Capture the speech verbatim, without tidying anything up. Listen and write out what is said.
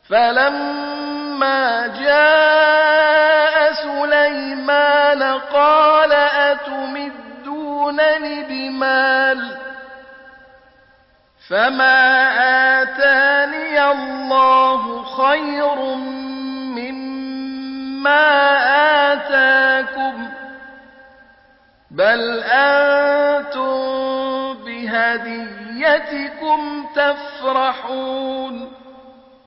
فلما جاء سليمان قال أتمدونني بمال فما آتاني الله خير مما آتاكم بل أنتم بهديتكم تفرحون